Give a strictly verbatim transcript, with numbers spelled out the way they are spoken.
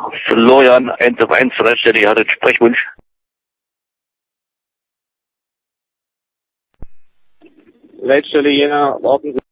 Florian, eins auf eins, Leitstelle, ihr hattet Sprechwunsch. Leitstelle Jena, warten Sie.